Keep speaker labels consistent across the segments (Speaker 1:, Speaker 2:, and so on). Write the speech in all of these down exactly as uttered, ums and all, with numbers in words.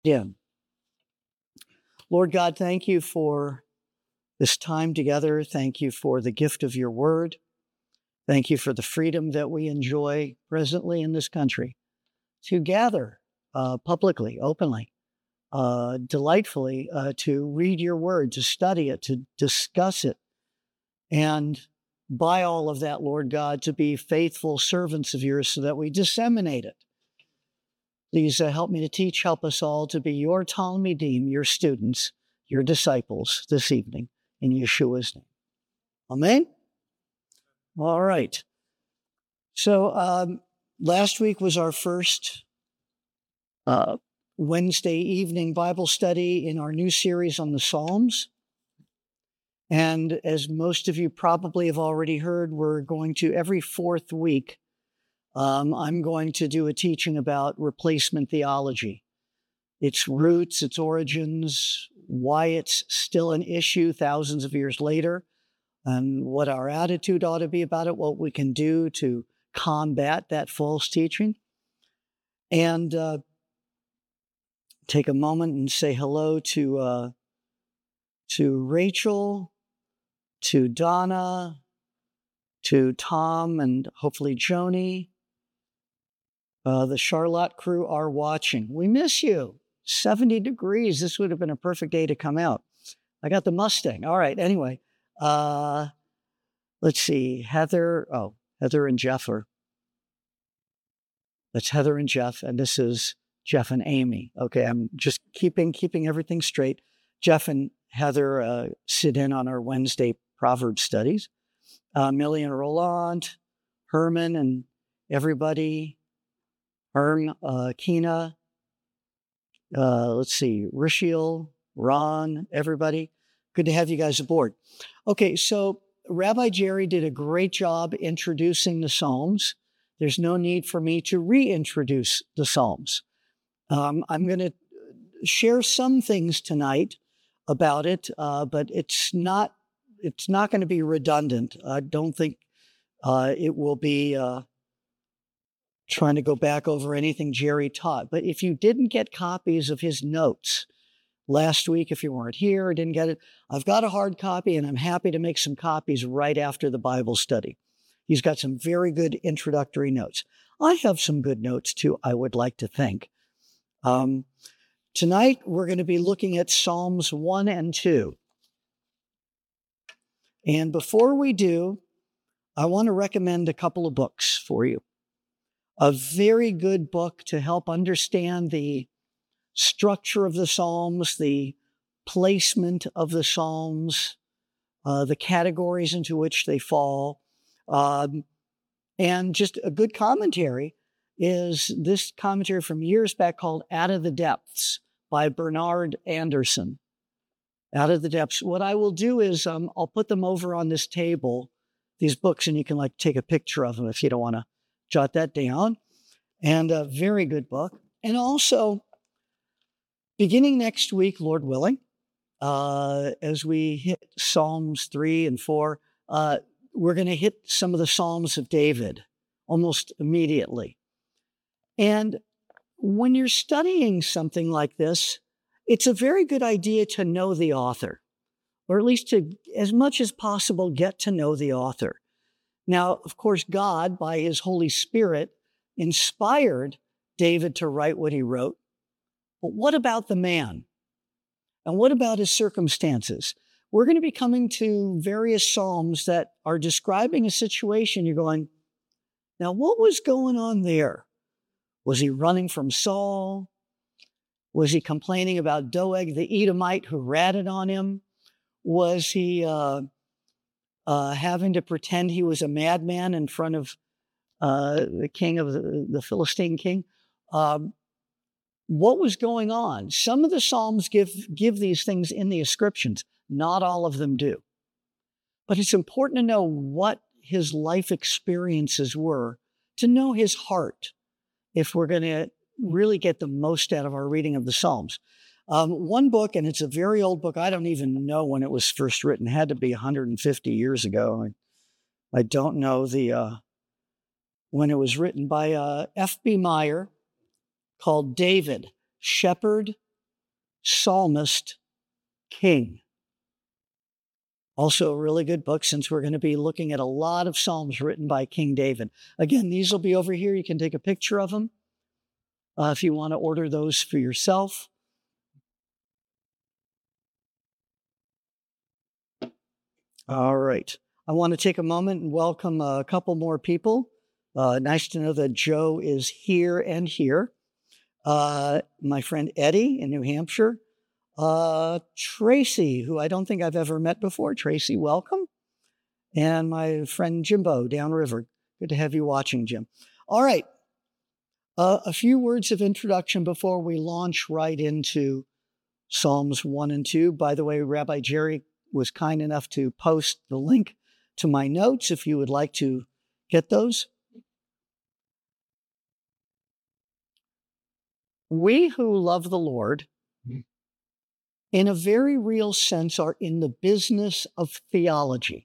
Speaker 1: Yeah. Lord God, thank you for this time together. Thank you for the gift of your word. Thank you for the freedom that we enjoy presently in this country to gather uh, publicly, openly, uh, delightfully, uh, to read your word, to study it, to discuss it. And by all of that, Lord God, to be faithful servants of yours so that we disseminate it. Please uh, help me to teach, help us all to be your Talmidim, your students, your disciples this evening, in Yeshua's name. Amen? All right. So um, last week was our first uh, Wednesday evening Bible study in our new series on the Psalms. And as most of you probably have already heard, we're going to, every fourth week, um, I'm going to do a teaching about replacement theology. Its roots, its origins, why it's still an issue thousands of years later, and what our attitude ought to be about it, what we can do to combat that false teaching. And uh, take a moment and say hello to uh, to Rachel, to Donna, to Tom, and hopefully Joni. Uh, the Charlotte crew are watching. We miss you. seventy degrees. This would have been a perfect day to come out. I got the Mustang. All right. Anyway, uh, let's see. Heather. Oh, Heather and Jeff are. That's Heather and Jeff, and this is Jeff and Amy. Okay, I'm just keeping keeping everything straight. Jeff and Heather uh, sit in on our Wednesday Proverbs studies. Uh, Millie and Roland, Herman, and everybody. Herm, uh, Kina. Uh, let's see, Rishiel, Ron, everybody. Good to have you guys aboard. Okay, so Rabbi Jerry did a great job introducing the Psalms. There's no need for me to reintroduce the Psalms. Um, I'm going to share some things tonight about it, uh, but it's not it's not going to be redundant. I don't think uh, it will be uh, trying to go back over anything Jerry taught. But if you didn't get copies of his notes last week, if you weren't here or didn't get it, I've got a hard copy, and I'm happy to make some copies right after the Bible study. He's got some very good introductory notes. I have some good notes, too, I would like to think. Um, tonight, we're going to be looking at Psalms one and two. And before we do, I want to recommend a couple of books for you. A very good book to help understand the structure of the Psalms, the placement of the Psalms, uh, the categories into which they fall. Um, and just a good commentary is this commentary from years back called Out of the Depths by Bernard Anderson. Out of the Depths. What I will do is um, I'll put them over on this table, these books, and you can like take a picture of them if you don't want to jot that down. And a very good book. And also, beginning next week, Lord willing, uh, as we hit Psalms three and four, uh, we're going to hit some of the Psalms of David almost immediately. And when you're studying something like this, it's a very good idea to know the author, or at least to, as much as possible, get to know the author. Now, of course, God, by his Holy Spirit, inspired David to write what he wrote. But what about the man? And what about his circumstances? We're going to be coming to various Psalms that are describing a situation. You're going, now what was going on there? Was he running from Saul? Was he complaining about Doeg the Edomite who ratted on him? Was he uh, uh, having to pretend he was a madman in front of uh, the king of the, the Philistine king? Um, what was going on? Some of the Psalms give, give these things in the inscriptions. Not all of them do. But it's important to know what his life experiences were, to know his heart, if we're going to really get the most out of our reading of the Psalms. Um, one book, and it's a very old book. I don't even know when it was first written. It had to be one hundred fifty years ago. I, I don't know the uh, when it was written by uh, F B Meyer, called David, Shepherd Psalmist King. Also a really good book, since we're going to be looking at a lot of Psalms written by King David. Again, these will be over here. You can take a picture of them uh, if you want to order those for yourself. All right. I want to take a moment and welcome a couple more people. Uh, nice to know that Joe is here and here. Uh, my friend Eddie in New Hampshire. Uh, Tracy, who I don't think I've ever met before. Tracy, welcome. And my friend Jimbo downriver. Good to have you watching, Jim. All right. Uh, a few words of introduction before we launch right into Psalms one and two. By the way, Rabbi Jerry was kind enough to post the link to my notes if you would like to get those. We who love the Lord, in a very real sense, are in the business of theology.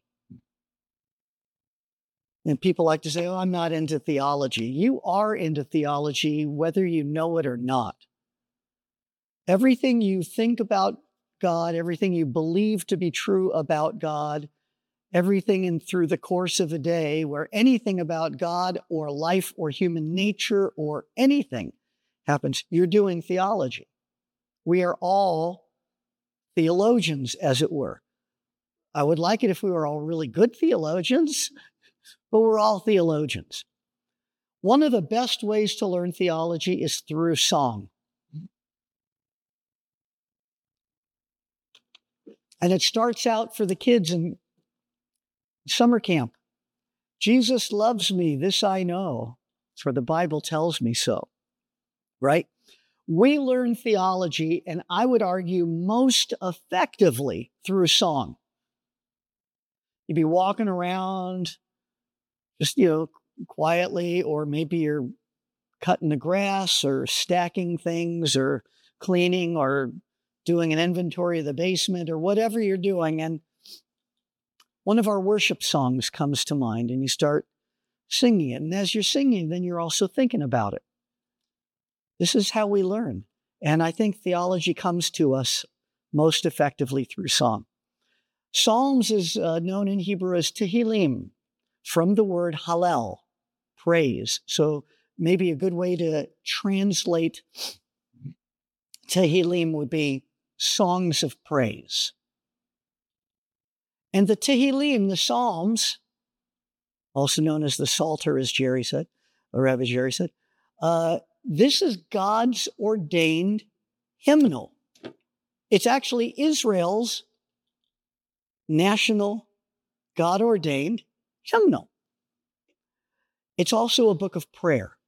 Speaker 1: And people like to say, oh, I'm not into theology. You are into theology, whether you know it or not. Everything you think about God, everything you believe to be true about God, everything in through the course of a day where anything about God or life or human nature or anything happens, you're doing theology. We are all theologians, as it were. I would like it if we were all really good theologians, but we're all theologians. One of the best ways to learn theology is through song. And it starts out for the kids in summer camp. Jesus loves me, this I know, for the Bible tells me so, right? We learn theology, and I would argue most effectively through song. You'd be walking around just, you know, quietly, or maybe you're cutting the grass or stacking things or cleaning or doing an inventory of the basement or whatever you're doing. And one of our worship songs comes to mind and you start singing it. And as you're singing, then you're also thinking about it. This is how we learn. And I think theology comes to us most effectively through song. Psalms is uh, known in Hebrew as Tehillim, from the word Hallel, praise. So maybe a good way to translate Tehillim would be songs of praise. And the Tehillim, the Psalms, also known as the Psalter, as Jerry said, or Rabbi Jerry said, uh, this is God's ordained hymnal. It's actually Israel's national, God-ordained hymnal. It's also a book of prayer.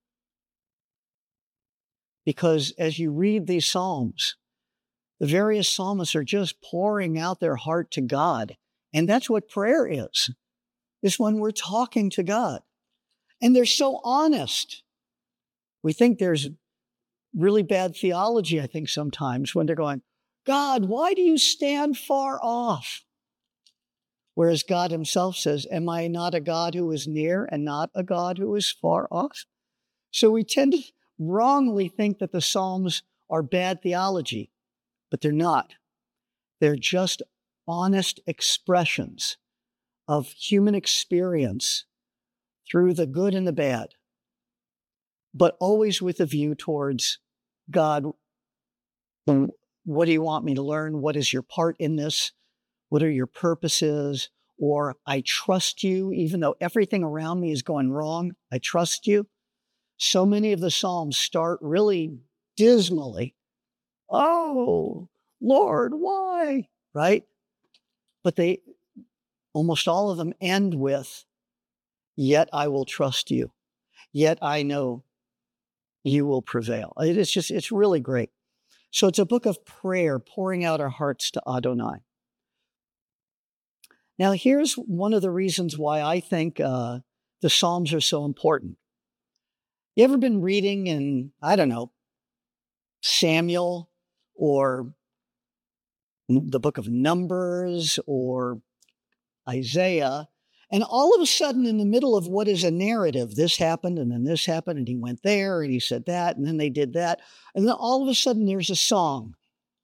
Speaker 1: Because as you read these Psalms, the various psalmists are just pouring out their heart to God. And that's what prayer is. It's when we're talking to God. And they're so honest. We think there's really bad theology, I think, sometimes when they're going, God, why do you stand far off? Whereas God himself says, am I not a God who is near and not a God who is far off? So we tend to wrongly think that the Psalms are bad theology, but they're not. They're just honest expressions of human experience through the good and the bad, but always with a view towards God. What do you want me to learn? What is your part in this? What are your purposes? Or I trust you, even though everything around me is going wrong, I trust you. So many of the Psalms start really dismally. Oh, Lord, why? Right? But they, almost all of them end with, yet I will trust you. Yet I know you will prevail. It's just, it's really great. So it's a book of prayer, pouring out our hearts to Adonai. Now, here's one of the reasons why I think uh, the Psalms are so important. You ever been reading in, I don't know, Samuel or the book of Numbers or Isaiah, and all of a sudden in the middle of what is a narrative, this happened and then this happened and he went there and he said that and then they did that. And then all of a sudden there's a song.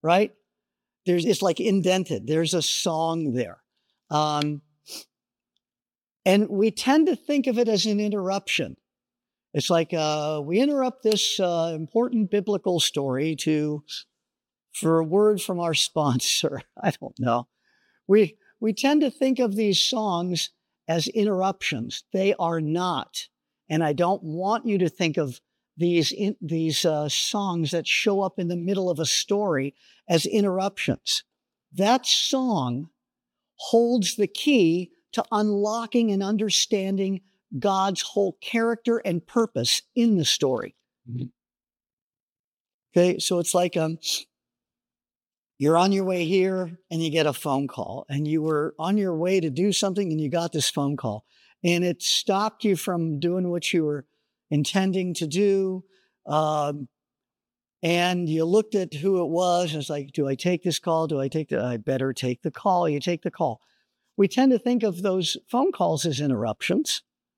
Speaker 1: right? There's, it's like indented. There's a song there. Um, and we tend to think of it as an interruption. It's like uh, we interrupt this uh, important biblical story to for a word from our sponsor. I don't know. We we tend to think of these songs as interruptions. They are not. And I don't want you to think of these in, these uh, songs that show up in the middle of a story as interruptions. That song holds the key to unlocking and understanding God's whole character and purpose in the story. Mm-hmm. Okay, so it's like um, you're on your way here and you get a phone call, and you were on your way to do something and you got this phone call, and it stopped you from doing what you were intending to do. Um, and you looked at who it was, and it's like, do I take this call? Do I take the, I better take the call. You take the call. We tend to think of those phone calls as interruptions.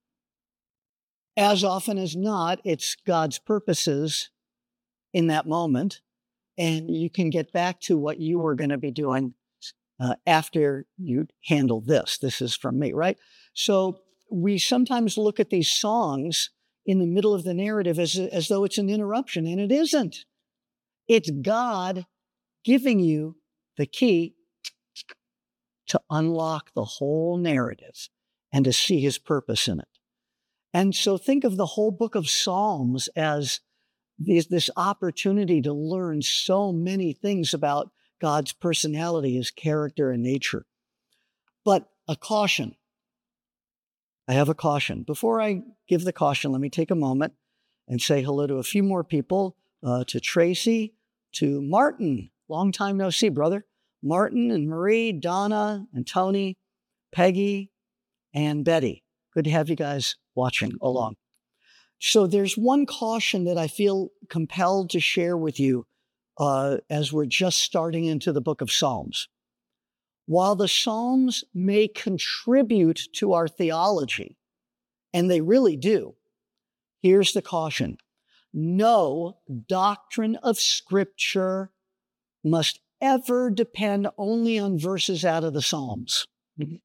Speaker 1: As often as not, it's God's purposes in that moment, and you can get back to what you were going to be doing uh, after you handle this. This is from me, right? So we sometimes look at these songs in the middle of the narrative as, as though it's an interruption, and it isn't. It's God giving you the key to unlock the whole narrative and to see his purpose in it. And so think of the whole book of Psalms as this, this opportunity to learn so many things about God's personality, his character and nature. But a caution. I have a caution. Before I give the caution, let me take a moment and say hello to a few more people, uh, to Tracy, to Martin. Long time no see, brother. Martin and Marie, Donna and Tony, Peggy and Betty. Good to have you guys watching along. So there's one caution that I feel compelled to share with you uh, as we're just starting into the book of Psalms. While the Psalms may contribute to our theology, and they really do, here's the caution. No doctrine of Scripture must ever depend only on verses out of the Psalms. Mm-hmm.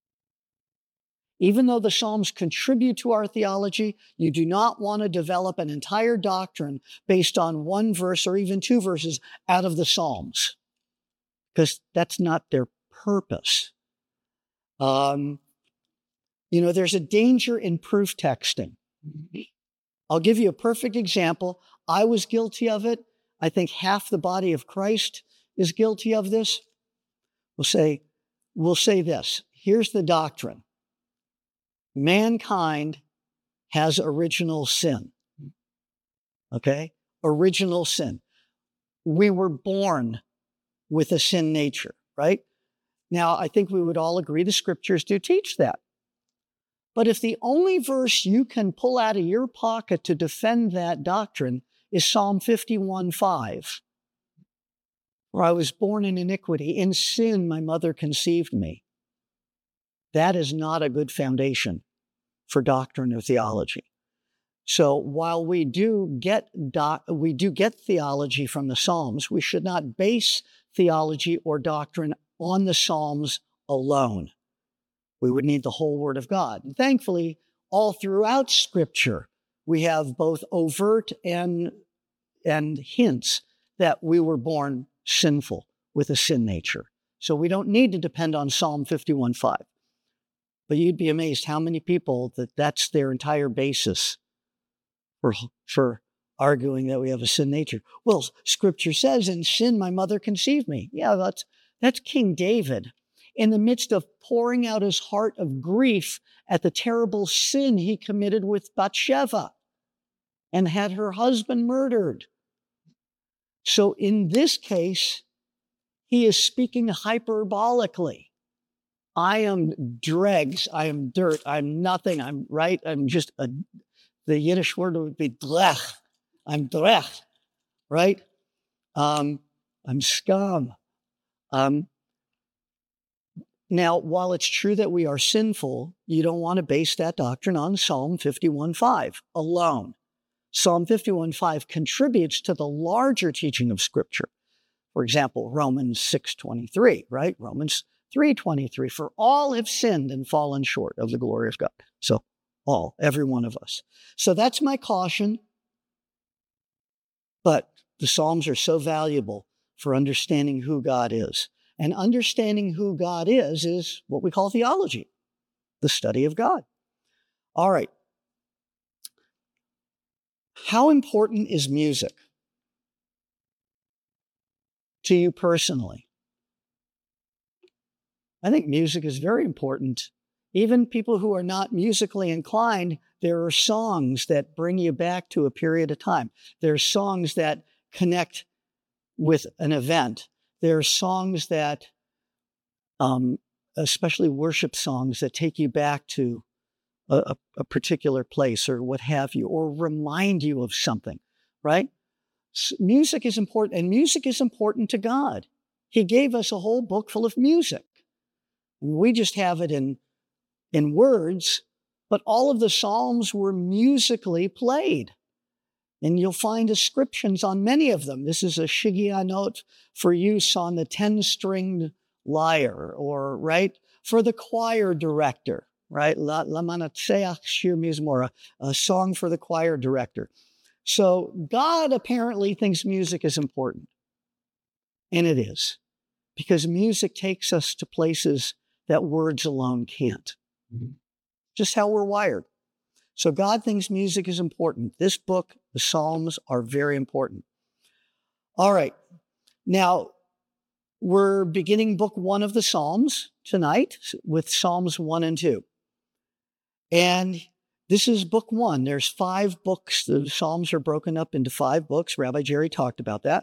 Speaker 1: Even though the Psalms contribute to our theology, you do not want to develop an entire doctrine based on one verse or even two verses out of the Psalms, because that's not their purpose. Um, you know, there's a danger in proof texting. I'll give you a perfect example. I was guilty of it. I think half the body of Christ is guilty of this. We'll say, we'll say this. Here's the doctrine. Mankind has original sin. Okay? Original sin. We were born with a sin nature, right? Now, I think we would all agree the scriptures do teach that. But if the only verse you can pull out of your pocket to defend that doctrine is Psalm fifty-one five, where I was born in iniquity, in sin my mother conceived me, that is not a good foundation for doctrine or theology. So while we do get doc, we do get theology from the Psalms, we should not base theology or doctrine on the Psalms alone. We would need the whole Word of God. And thankfully, all throughout Scripture, we have both overt and, and hints that we were born sinful with a sin nature. So we don't need to depend on Psalm fifty-one five. But you'd be amazed how many people that that's their entire basis for, for arguing that we have a sin nature. Well, Scripture says, in sin my mother conceived me. Yeah, that's, that's King David. In the midst of pouring out his heart of grief at the terrible sin he committed with Bathsheba and had her husband murdered. So in this case, he is speaking hyperbolically. I am dregs, I am dirt, I'm nothing, I'm right, I'm just a, the Yiddish word would be drech. I'm drech, right? Um, I'm scum. Um, Now, while it's true that we are sinful, you don't want to base that doctrine on Psalm fifty-one five alone. Psalm fifty-one five contributes to the larger teaching of Scripture. For example, Romans six twenty-three, right? Romans three twenty-three, for all have sinned and fallen short of the glory of God. So all, every one of us. So that's my caution. But the Psalms are so valuable for understanding who God is. And understanding who God is is what we call theology, the study of God. All right. How important is music to you personally? I think music is very important. Even people who are not musically inclined, there are songs that bring you back to a period of time. There are songs that connect with an event. There are songs that, um, especially worship songs, that take you back to a, a particular place or what have you, or remind you of something, right? S- music is important, and music is important to God. He gave us a whole book full of music. We just have it in, in words, but all of the Psalms were musically played. And you'll find descriptions on many of them. This is a Shigiyah note for use on the ten-stringed lyre, or, right, for the choir director, right? La Lamanatseach Shir Mizmor, a song for the choir director. So God apparently thinks music is important. And it is. Because music takes us to places that words alone can't. Mm-hmm. Just how we're wired. So God thinks music is important. This book, the Psalms, are very important. All right. Now, we're beginning book one of the Psalms tonight with Psalms one and two. And this is book one. There's five books. The Psalms are broken up into five books. Rabbi Jerry talked about that.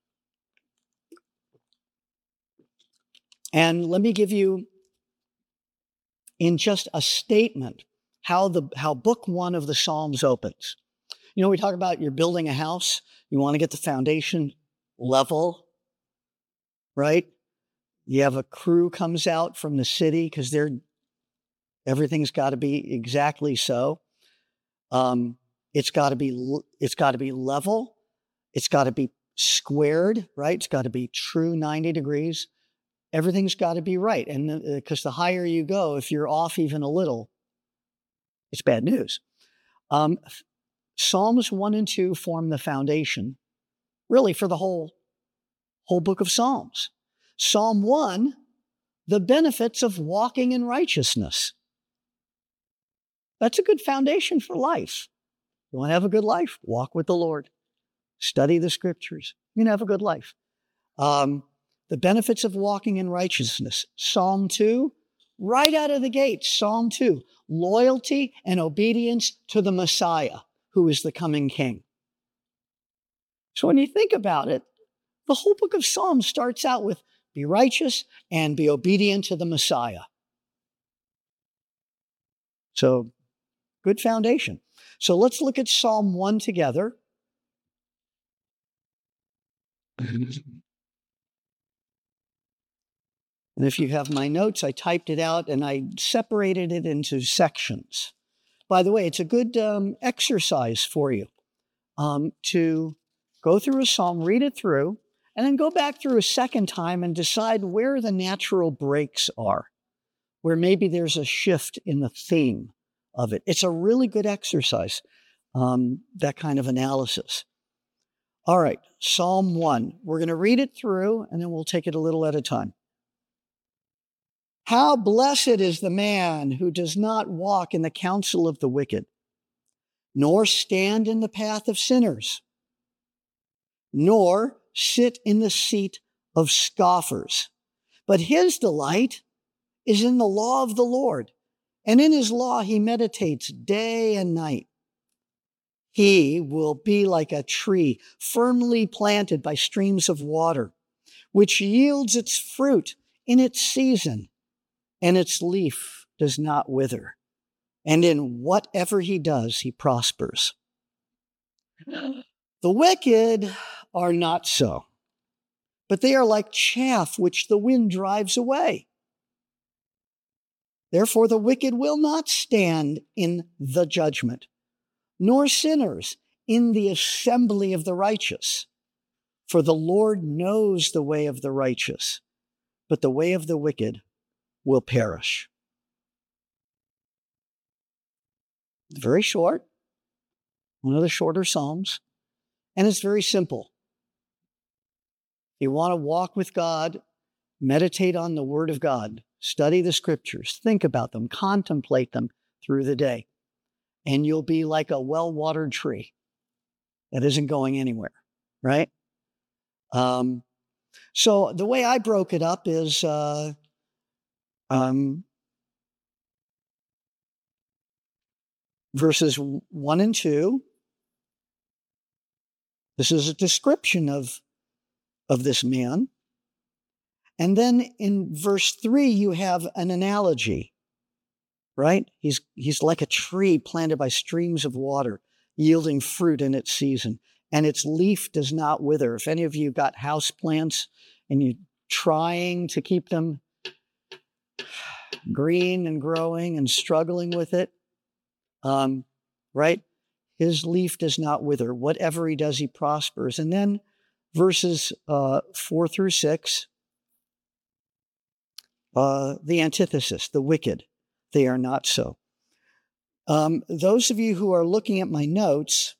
Speaker 1: And let me give you, in just a statement, how the how book one of the Psalms opens. You know, we talk about you're building a house. You want to get the foundation level, right? You have a crew comes out from the city because they're everything's got to be exactly so. Um, it's got to be it's got to be level. It's got to be squared, right? It's got to be true ninety degrees. Everything's got to be right. And because uh, the higher you go, if you're off even a little, it's bad news. Um, Psalms one and two form the foundation, really, for the whole, whole book of Psalms. Psalm one, the benefits of walking in righteousness. That's a good foundation for life. You want to have a good life? Walk with the Lord. Study the scriptures. You can have a good life. Um, the benefits of walking in righteousness. Psalm two, right out of the gate, Psalm two, loyalty and obedience to the Messiah, who is the coming king. So when you think about it, the whole book of Psalms starts out with be righteous and be obedient to the Messiah. So good foundation. So let's look at Psalm one together. And if you have my notes, I typed it out and I separated it into sections. By the way, it's a good um, exercise for you um, to go through a psalm, read it through, and then go back through a second time and decide where the natural breaks are, where maybe there's a shift in the theme of it. It's a really good exercise, um, that kind of analysis. All right, Psalm one. We're going to read it through, and then we'll take it a little at a time. How blessed is the man who does not walk in the counsel of the wicked, nor stand in the path of sinners, nor sit in the seat of scoffers. But his delight is in the law of the Lord, and in his law he meditates day and night. He will be like a tree firmly planted by streams of water, which yields its fruit in its season, and its leaf does not wither. And in whatever he does, he prospers. The wicked are not so, but they are like chaff which the wind drives away. Therefore, the wicked will not stand in the judgment, nor sinners in the assembly of the righteous. For the Lord knows the way of the righteous, but the way of the wicked will perish. Very short, one of the shorter Psalms, and it's very simple. You want to walk with God, meditate on the Word of God, study the Scriptures, think about them, contemplate them through the day, and you'll be like a well-watered tree that isn't going anywhere, right? Um, so the way I broke it up is uh, um, verses one and two. This is a description of, of this man. And then in verse three, you have an analogy, right? He's, he's like a tree planted by streams of water, yielding fruit in its season, and its leaf does not wither. If any of you got house plants and you're trying to keep them green and growing and struggling with it, um, right? His leaf does not wither. Whatever he does, he prospers. And then verses uh, four through six, uh, the antithesis, the wicked, they are not so. Um, those of you who are looking at my notes,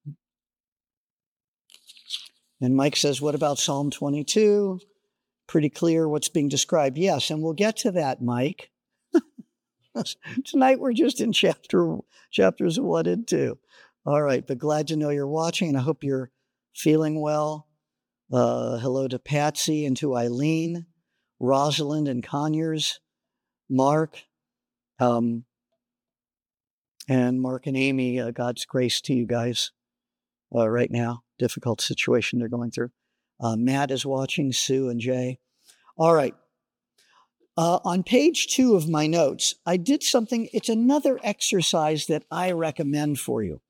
Speaker 1: and Mike says, what about Psalm twenty-two? Pretty clear what's being described. Yes, and we'll get to that, Mike. Tonight we're just in chapter chapters one and two. All right, but glad to know you're watching, and I hope you're feeling well. Uh, hello to Patsy and to Eileen, Rosalind and Conyers, Mark, um, and Mark and Amy. Uh, God's grace to you guys uh, right now. Difficult situation they're going through. Uh, Matt is watching, Sue and Jay. All right. Uh, on page two of my notes, I did something. It's another exercise that I recommend for you.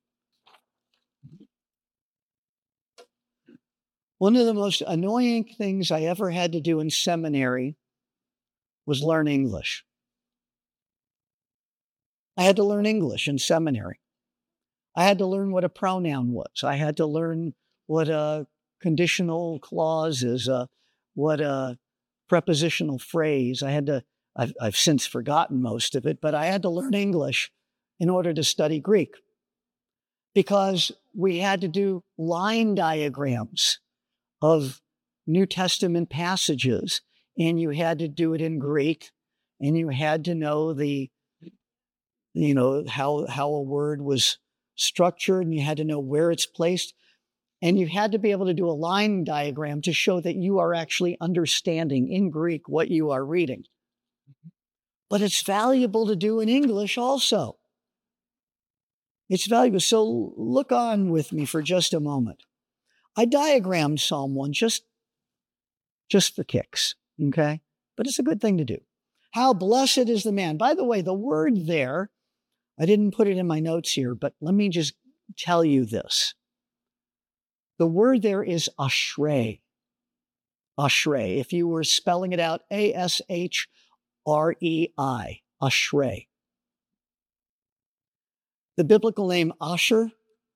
Speaker 1: One of the most annoying things I ever had to do in seminary was learn English. I had to learn English in seminary. I had to learn what a pronoun was. I had to learn what a conditional clause is, uh, what a prepositional phrase. I had to, I've, I've since forgotten most of it, but I had to learn English in order to study Greek because we had to do line diagrams of New Testament passages, and you had to do it in Greek, and you had to know the, you know, how, how a word was structured, and you had to know where it's placed, and you had to be able to do a line diagram to show that you are actually understanding in Greek what you are reading. But it's valuable to do in English also. It's valuable. So look on with me for just a moment. I diagrammed Psalm one just, just for kicks, okay? But it's a good thing to do. How blessed is the man. By the way, the word there, I didn't put it in my notes here, but let me just tell you this. The word there is ashrei. Ashrei. If you were spelling it out, A S H R E I, ashrei. The biblical name Asher,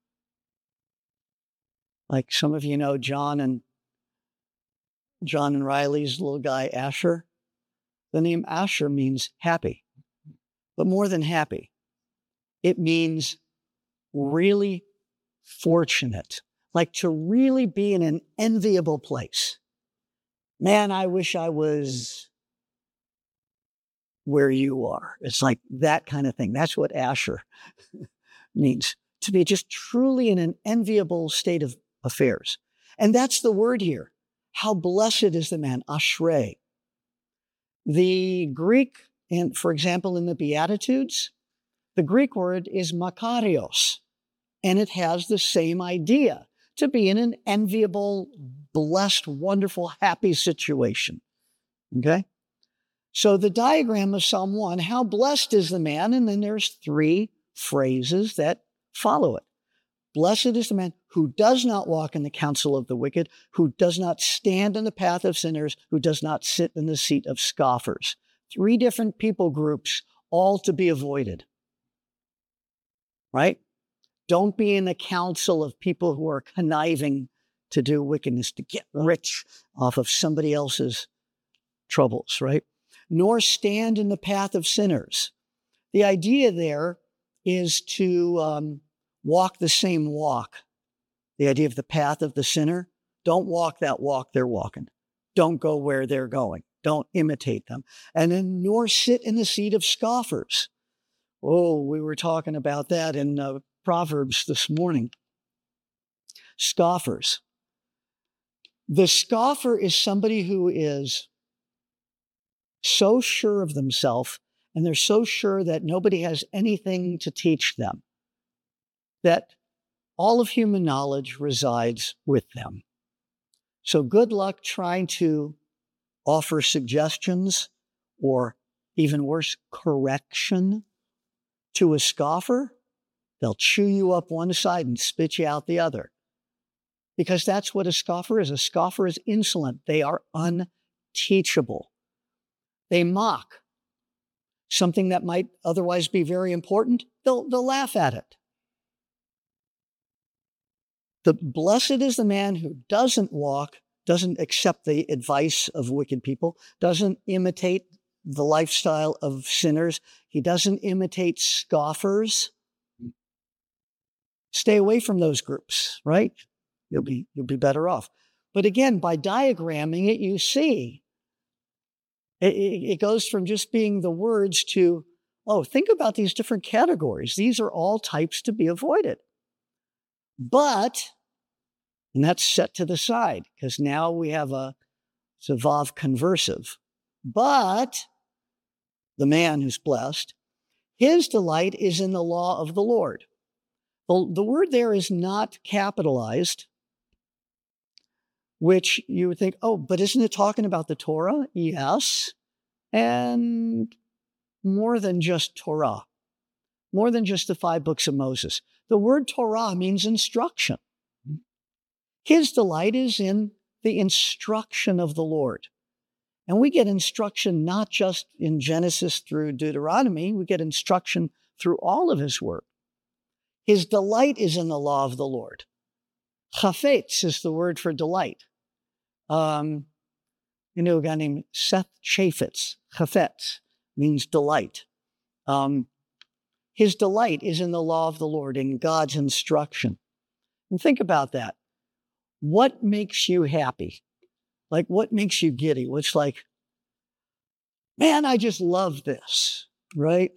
Speaker 1: like some of you know John and John and Riley's little guy Asher. The name Asher means happy, but more than happy. It means really fortunate, like to really be in an enviable place. Man, I wish I was where you are. It's like that kind of thing. That's what Asher means, to be just truly in an enviable state of affairs. And that's the word here. How blessed is the man, ashrei. The Greek, and for example, in the Beatitudes, the Greek word is makarios, and it has the same idea, to be in an enviable, blessed, wonderful, happy situation. Okay? So the diagram of Psalm one, how blessed is the man, and then there's three phrases that follow it. Blessed is the man who does not walk in the counsel of the wicked, who does not stand in the path of sinners, who does not sit in the seat of scoffers. Three different people groups, all to be avoided. Right? Don't be in the council of people who are conniving to do wickedness, to get rich off of somebody else's troubles, right? Nor stand in the path of sinners. The idea there is to um, walk the same walk. The idea of the path of the sinner. Don't walk that walk they're walking. Don't go where they're going. Don't imitate them. And then nor sit in the seat of scoffers. Oh, we were talking about that in uh, Proverbs this morning. Scoffers. The scoffer is somebody who is so sure of themselves, and they're so sure that nobody has anything to teach them, that all of human knowledge resides with them. So good luck trying to offer suggestions or, even worse, correction to a scoffer. They'll chew you up one side and spit you out the other. Because that's what a scoffer is. A scoffer is insolent. They are unteachable. They mock something that might otherwise be very important. They'll, they'll laugh at it. The blessed is the man who doesn't walk, doesn't accept the advice of wicked people, doesn't imitate the lifestyle of sinners. He doesn't imitate scoffers. Stay away from those groups, right? You'll be, you'll be better off. But again, by diagramming it, you see, it, it goes from just being the words to, oh, think about these different categories. These are all types to be avoided. But, and that's set to the side, because now we have a Zavav conversive. But the man who's blessed, his delight is in the law of the Lord. The, the word there is not capitalized, which you would think, oh, but isn't it talking about the Torah? Yes. And more than just Torah, more than just the five books of Moses. The word Torah means instruction. His delight is in the instruction of the Lord. And we get instruction not just in Genesis through Deuteronomy, we get instruction through all of his work. His delight is in the law of the Lord. Chafetz is the word for delight. Um, you know, a guy named Seth Chaffetz. Chafetz means delight. Um, his delight is in the law of the Lord, in God's instruction. And think about that. What makes you happy? Like, what makes you giddy? What's like, man, I just love this, right?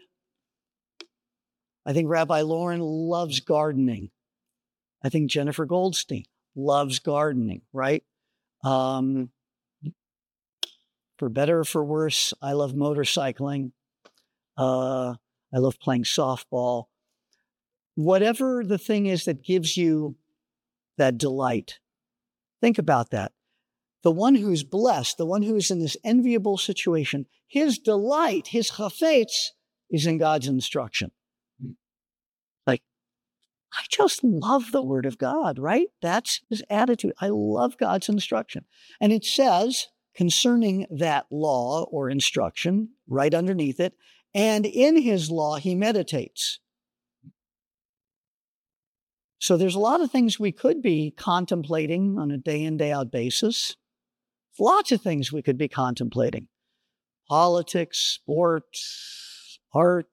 Speaker 1: I think Rabbi Lauren loves gardening. I think Jennifer Goldstein loves gardening, right? Um, for better or for worse, I love motorcycling. Uh, I love playing softball. Whatever the thing is that gives you that delight, think about that. The one who's blessed, the one who's in this enviable situation, his delight, his chafetz, is in God's instruction. Like, I just love the word of God, right? That's his attitude. I love God's instruction. And it says, concerning that law or instruction, right underneath it, and in his law he meditates. So there's a lot of things we could be contemplating on a day in, day out basis. Lots of things we could be contemplating. Politics, sport, art,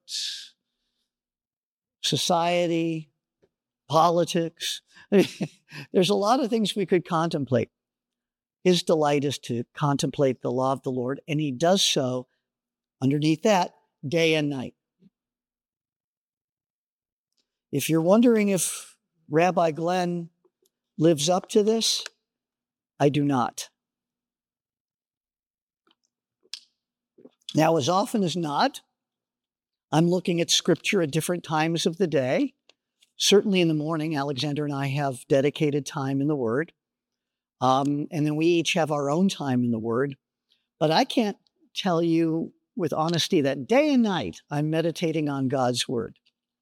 Speaker 1: society, politics. There's a lot of things we could contemplate. His delight is to contemplate the law of the Lord, and he does so underneath that day and night. If you're wondering if Rabbi Glenn lives up to this, I do not. Now, as often as not, I'm looking at scripture at different times of the day. Certainly in the morning, Alexander and I have dedicated time in the Word. Um, and then we each have our own time in the Word. But I can't tell you with honesty that day and night I'm meditating on God's Word.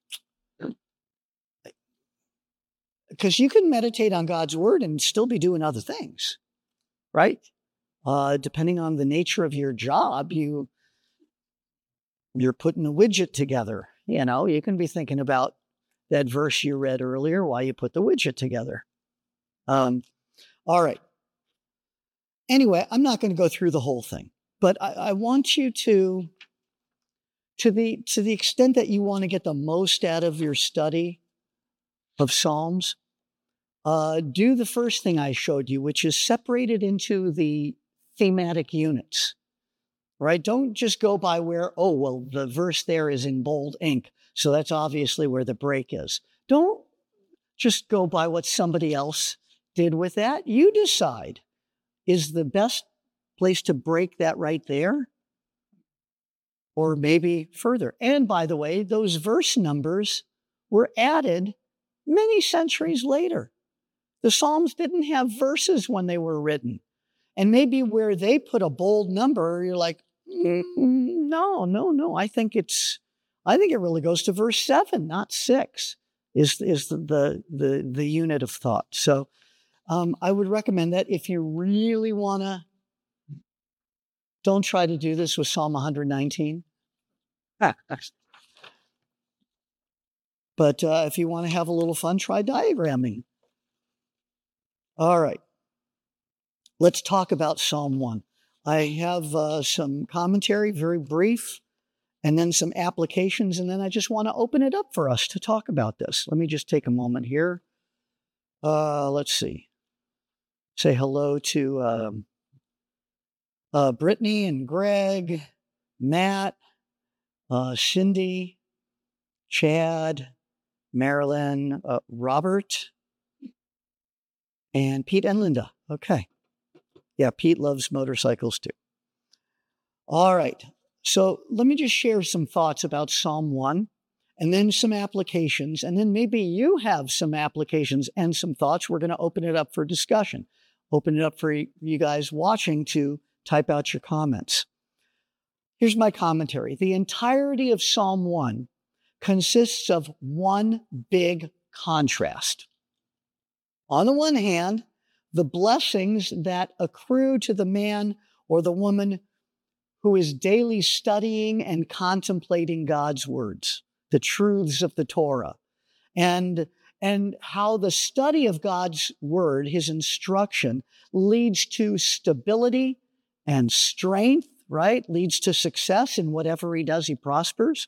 Speaker 1: Because you can meditate on God's Word and still be doing other things, right? Uh, depending on the nature of your job, you, you're putting a widget together. You know, you can be thinking about that verse you read earlier while you put the widget together. Um, All right. Anyway, I'm not going to go through the whole thing, but I, I want you to, to the, to the extent that you want to get the most out of your study of Psalms, uh, do the first thing I showed you, which is separate it into the thematic units, right? Don't just go by where, oh, well, the verse there is in bold ink, so that's obviously where the break is. Don't just go by what somebody else did with that. You decide. Is the best place to break that right there? Or maybe further. And by the way, those verse numbers were added many centuries later. The Psalms didn't have verses when they were written. And maybe where they put a bold number, you're like, mm, no, no, no. I think it's, I think it really goes to verse seven, not six, is, is the, the, the, the unit of thought. So Um, I would recommend that if you really want to, don't try to do this with Psalm one nineteen. But uh, if you want to have a little fun, try diagramming. All right. Let's talk about Psalm one. I have uh, some commentary, very brief, and then some applications, and then I just want to open it up for us to talk about this. Let me just take a moment here. Uh, let's see. Say hello to um, uh, Brittany and Greg, Matt, uh, Cindy, Chad, Marilyn, uh, Robert, and Pete and Linda. Okay. Yeah, Pete loves motorcycles too. All right. So let me just share some thoughts about Psalm one, and then some applications, and then maybe you have some applications and some thoughts. We're going to open it up for discussion. Open it up for you guys watching to type out your comments. Here's my commentary. The entirety of Psalm one consists of one big contrast. On the one hand, the blessings that accrue to the man or the woman who is daily studying and contemplating God's words, the truths of the Torah, and and how the study of God's word, his instruction, leads to stability and strength, right? Leads to success in whatever he does, he prospers.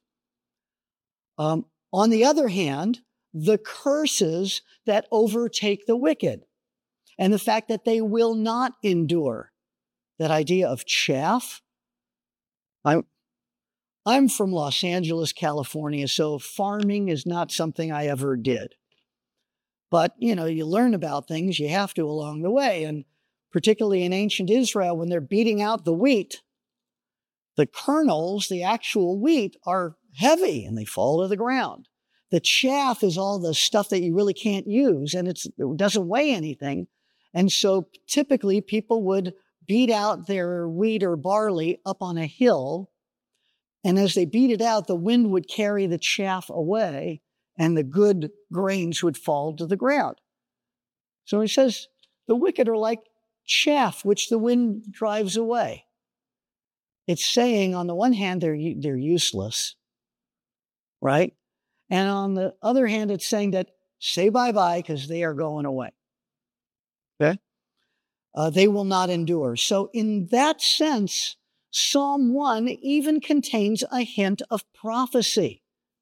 Speaker 1: Um, on the other hand, the curses that overtake the wicked and the fact that they will not endure. That idea of chaff. I'm, I'm from Los Angeles, California, so farming is not something I ever did. But, you know, you learn about things, you have to along the way. And particularly in ancient Israel, when they're beating out the wheat, the kernels, the actual wheat, are heavy and they fall to the ground. The chaff is all the stuff that you really can't use, and it's, it doesn't weigh anything. And so typically people would beat out their wheat or barley up on a hill. And as they beat it out, the wind would carry the chaff away and the good grains would fall to the ground. So he says, the wicked are like chaff, which the wind drives away. It's saying, on the one hand, they're, they're useless, right? And on the other hand, it's saying that say bye-bye because they are going away. Okay? Uh, they will not endure. So in that sense, Psalm one even contains a hint of prophecy.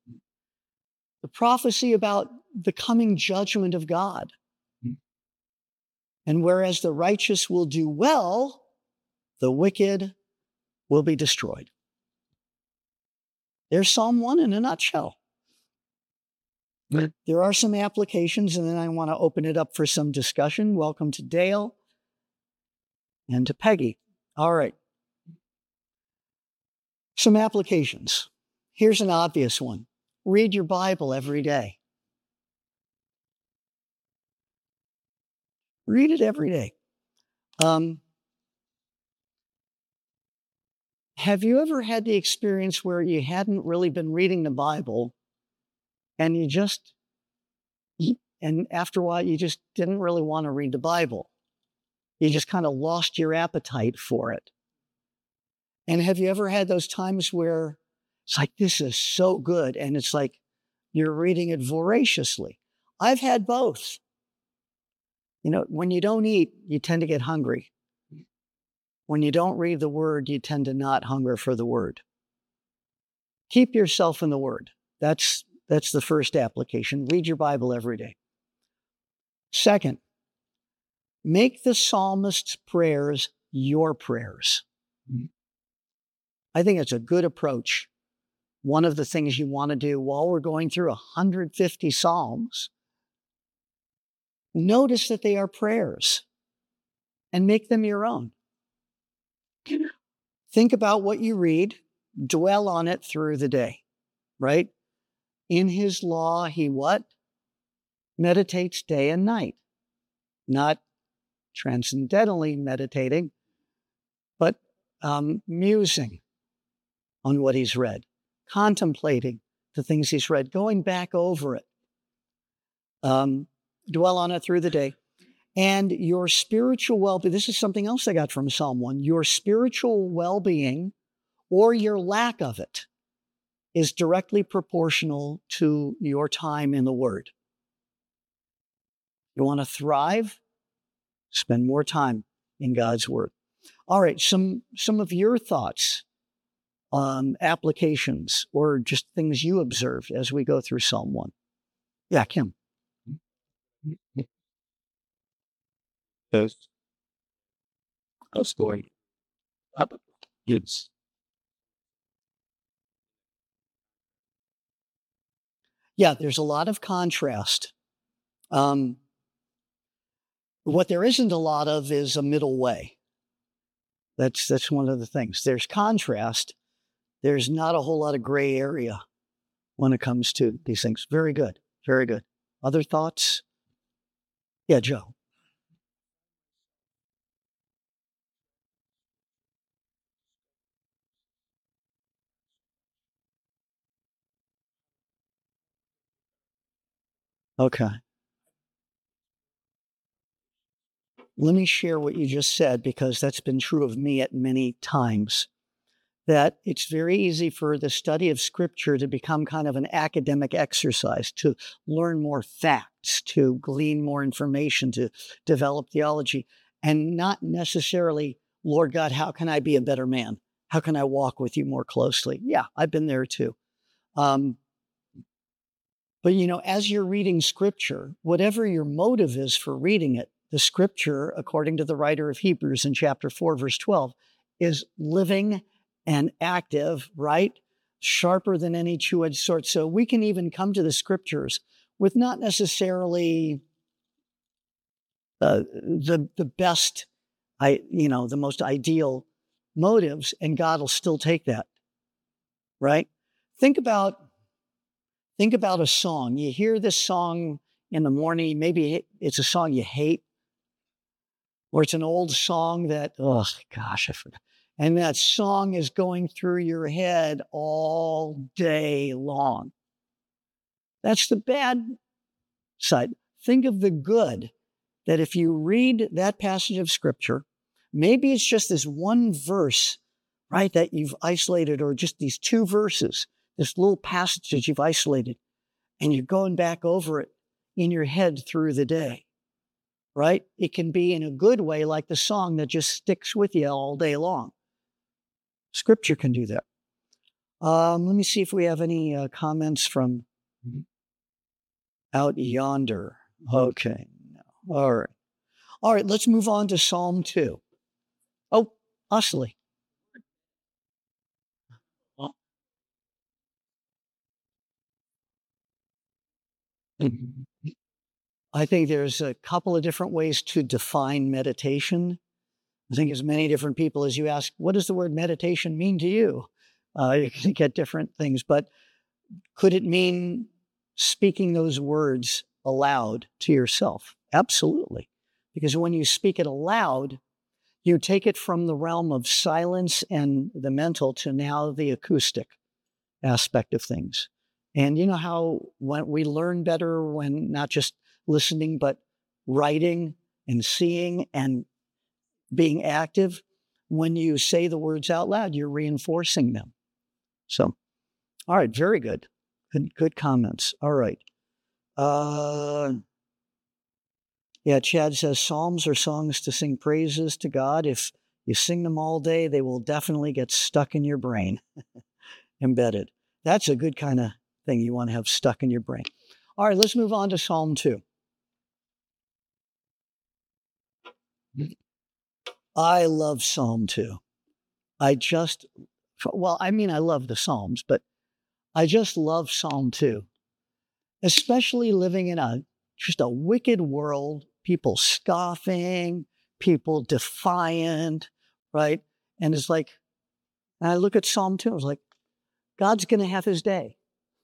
Speaker 1: The prophecy about the coming judgment of God. And whereas the righteous will do well, the wicked will be destroyed. There's Psalm one in a nutshell. There are some applications, and then I want to open it up for some discussion. Welcome to Dale and to Peggy. All right. Some applications. Here's an obvious one. Read your Bible every day. Read it every day. Um, have you ever had the experience where you hadn't really been reading the Bible and you just, and after a while, you just didn't really want to read the Bible? You just kind of lost your appetite for it. And have you ever had those times where it's like, this is so good, and it's like you're reading it voraciously? I've had both. You know, when you don't eat, you tend to get hungry. When you don't read the word, you tend to not hunger for the word. Keep yourself in the word. That's, that's the first application. Read your Bible every day. Second, make the psalmist's prayers your prayers. I think it's a good approach. One of the things you want to do while we're going through one hundred fifty Psalms, notice that they are prayers and make them your own. Think about what you read, dwell on it through the day, right? In his law, he what? Meditates day and night. Not transcendentally meditating, but um, musing on what he's read, contemplating the things he's read, going back over it. Um, dwell on it through the day. And your spiritual well-being, this is something else I got from Psalm one, your spiritual well-being or your lack of it is directly proportional to your time in the Word. You want to thrive? Spend more time in God's Word. All right, some, some of your thoughts, um, applications, or just things you observed as we go through Psalm one. Yeah, Kim.
Speaker 2: Yes. How's it going? Yes.
Speaker 1: Yeah, there's a lot of contrast. Um, what there isn't a lot of is a middle way. That's that's one of the things. There's contrast. There's not a whole lot of gray area when it comes to these things. Very good. Very good. Other thoughts? Yeah, Joe. Okay. Let me share what you just said, because that's been true of me at many times. That it's very easy for the study of Scripture to become kind of an academic exercise, to learn more facts, to glean more information, to develop theology, and not necessarily, Lord God, how can I be a better man? How can I walk with you more closely? Yeah, I've been there too. Um, but, you know, as you're reading Scripture, whatever your motive is for reading it, the Scripture, according to the writer of Hebrews in chapter four, verse twelve, is living and active, right? Sharper than any two-edged sword. So we can even come to the Scriptures with not necessarily uh, the the best, I you know, the most ideal motives, and God will still take that, right? Think about think about a song. You hear this song in the morning. Maybe it's a song you hate, or it's an old song that, oh gosh, I forgot. And that song is going through your head all day long. That's the bad side. Think of the good, that if you read that passage of Scripture, maybe it's just this one verse, right, that you've isolated, or just these two verses, this little passage that you've isolated, and you're going back over it in your head through the day, right? It can be in a good way, like the song that just sticks with you all day long. Scripture can do that. Um, let me see if we have any uh, comments from out yonder. Okay. All right. All right, let's move on to Psalm two. Oh, Usley. I think there's a couple of different ways to define meditation. I think as many different people as you ask, what does the word meditation mean to you? Uh, you can get different things, but could it mean speaking those words aloud to yourself? Absolutely. Because when you speak it aloud, you take it from the realm of silence and the mental to now the acoustic aspect of things. And you know how when we learn better when not just listening, but writing and seeing and being active, when you say the words out loud, you're reinforcing them. So, all right, very good. Good, good comments. All right. Uh, Yeah, Chad says Psalms are songs to sing praises to God. If you sing them all day, they will definitely get stuck in your brain, embedded. That's a good kind of thing you want to have stuck in your brain. All right, let's move on to Psalm two. I love Psalm two. I just, well, I mean, I love the Psalms, but I just love Psalm two, especially living in a just a wicked world, people scoffing, people defiant, right? And it's like, and I look at Psalm two, I was like, God's going to have his day.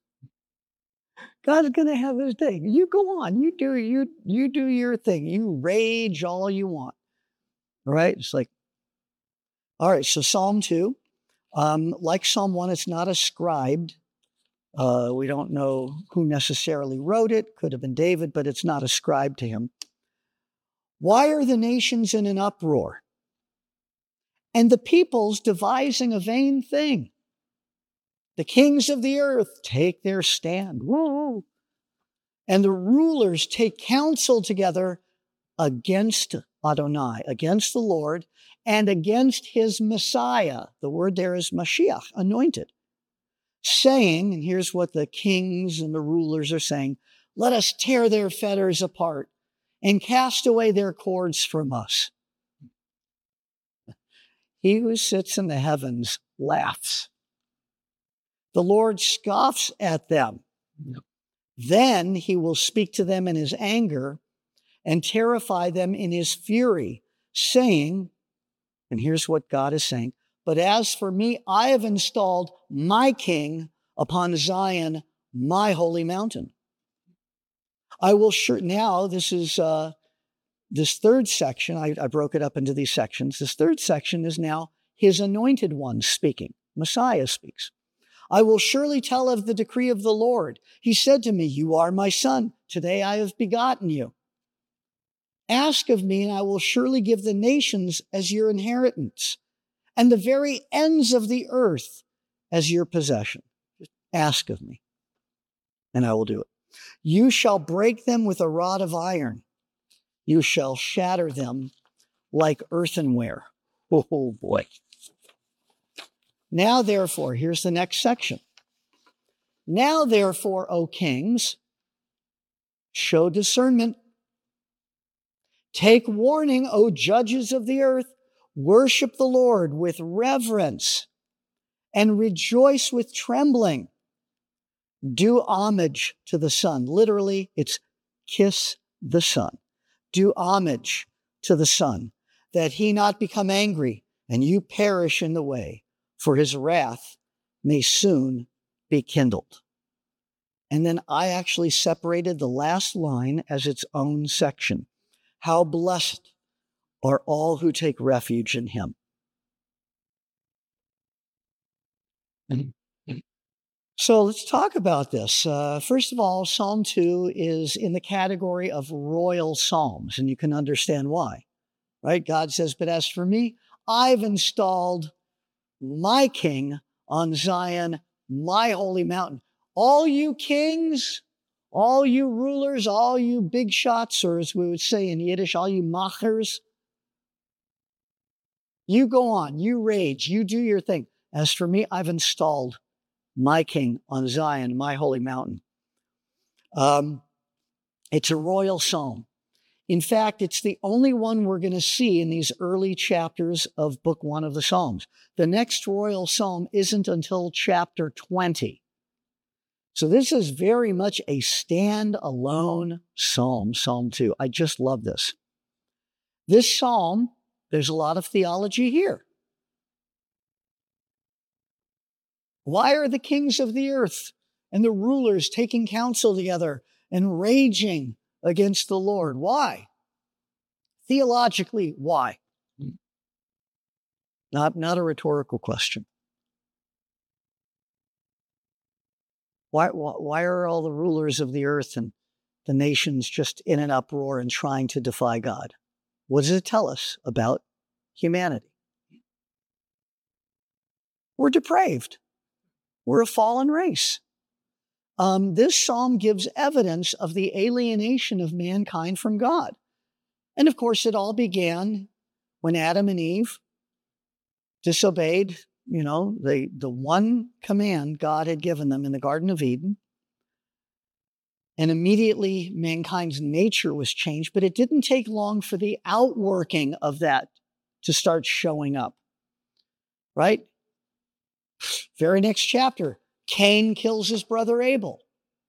Speaker 1: God's going to have his day. You go on, you do, you, you do your thing. You rage all you want, right? It's like, all right, so Psalm two, um, like Psalm one, it's not ascribed. Uh, we don't know who necessarily wrote it. Could have been David, but it's not ascribed to him. Why are the nations in an uproar? And the peoples devising a vain thing? The kings of the earth take their stand. Woo! And the rulers take counsel together against Adonai, against the Lord, and against his Messiah. The word there is Mashiach, anointed. Saying, and here's what the kings and the rulers are saying, let us tear their fetters apart and cast away their cords from us. He who sits in the heavens laughs. The Lord scoffs at them. Then he will speak to them in his anger and terrify them in his fury, saying, and here's what God is saying, but as for me, I have installed my king upon Zion, my holy mountain. I will sure, now this is, uh, this third section, I, I broke it up into these sections. This third section is now his anointed one speaking. Messiah speaks. I will surely tell of the decree of the Lord. He said to me, you are my son. Today I have begotten you. Ask of me, and I will surely give the nations as your inheritance, and the very ends of the earth as your possession. Just ask of me, and I will do it. You shall break them with a rod of iron. You shall shatter them like earthenware. Oh, boy. Now, therefore, here's the next section. Now, therefore, O kings, show discernment. Take warning, O judges of the earth. Worship the Lord with reverence and rejoice with trembling. Do homage to the Son. Literally, it's kiss the Son. Do homage to the Son, that he not become angry and you perish in the way, for his wrath may soon be kindled. And then I actually separated the last line as its own section. How blessed are all who take refuge in him. So let's talk about this. Uh, first of all, Psalm two is in the category of royal psalms, and you can understand why, right? God says, but as for me, I've installed my king on Zion, my holy mountain. All you kings, all you rulers, all you big shots, or as we would say in Yiddish, all you machers, you go on, you rage, you do your thing. As for me, I've installed my king on Zion, my holy mountain. Um, it's a royal psalm. In fact, it's the only one we're going to see in these early chapters of book one of the Psalms. The next royal psalm isn't until chapter twenty. So this is very much a stand-alone psalm, Psalm two. I just love this. This psalm, there's a lot of theology here. Why are the kings of the earth and the rulers taking counsel together and raging against the Lord? Why? Theologically, why? Not, not a rhetorical question. Why, why are all the rulers of the earth and the nations just in an uproar and trying to defy God? What does it tell us about humanity? We're depraved. We're a fallen race. Um, this psalm gives evidence of the alienation of mankind from God. And of course, it all began when Adam and Eve disobeyed, you know, the, the one command God had given them in the Garden of Eden. And immediately mankind's nature was changed, but it didn't take long for the outworking of that to start showing up, right? Very next chapter, Cain kills his brother Abel.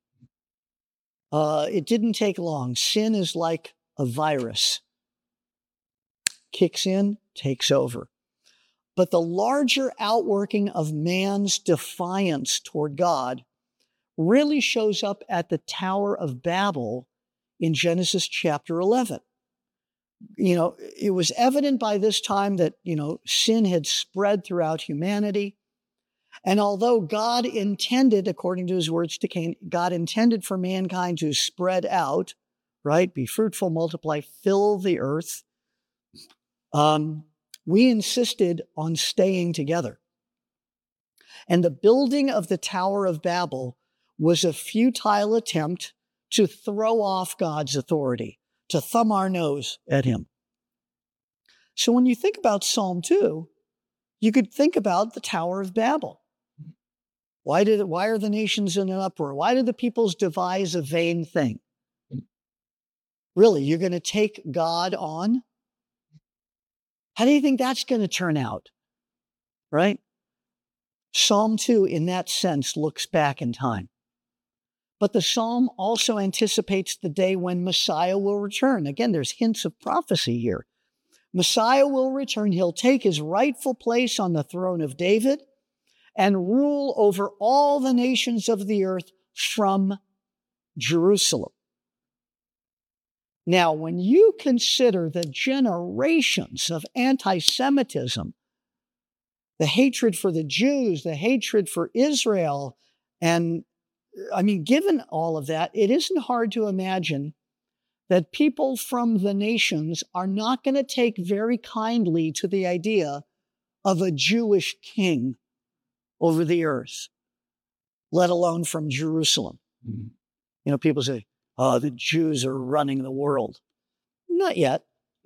Speaker 1: Uh, it didn't take long. Sin is like a virus. Kicks in, takes over. But the larger outworking of man's defiance toward God really shows up at the Tower of Babel in Genesis chapter eleven. You know, it was evident by this time that, you know, sin had spread throughout humanity. And although God intended, according to his words to Cain, God intended for mankind to spread out, right? Be fruitful, multiply, fill the earth. Um, we insisted on staying together. And the building of the Tower of Babel was a futile attempt to throw off God's authority, to thumb our nose at him. So when you think about Psalm two, you could think about the Tower of Babel. Why did why are the nations in an uproar? Why did the peoples devise a vain thing? Really, you're going to take God on? How do you think that's going to turn out? Right? Psalm two, in that sense, looks back in time. But the psalm also anticipates the day when Messiah will return. Again, there's hints of prophecy here. Messiah will return. He'll take his rightful place on the throne of David and rule over all the nations of the earth from Jerusalem. Now, when you consider the generations of anti-Semitism, the hatred for the Jews, the hatred for Israel, and I mean, given all of that, it isn't hard to imagine that people from the nations are not going to take very kindly to the idea of a Jewish king over the earth, let alone from Jerusalem. Mm-hmm. You know, people say, oh, the Jews are running the world. Not yet.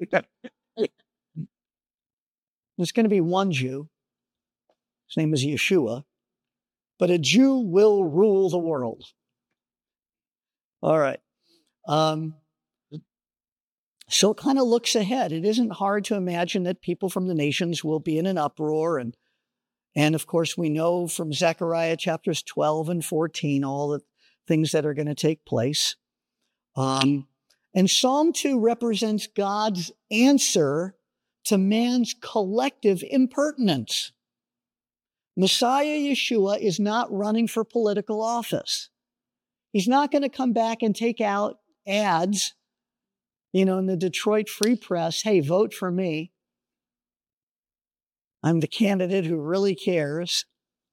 Speaker 1: There's going to be one Jew. His name is Yeshua. But a Jew will rule the world. All right. Um, so it kind of looks ahead. It isn't hard to imagine that people from the nations will be in an uproar. And, and of course, we know from Zechariah chapters twelve and fourteen, all the things that are going to take place. Um, and Psalm two represents God's answer to man's collective impertinence. Messiah Yeshua is not running for political office. He's not going to come back and take out ads, you know, in the Detroit Free Press. Hey, vote for me. I'm the candidate who really cares.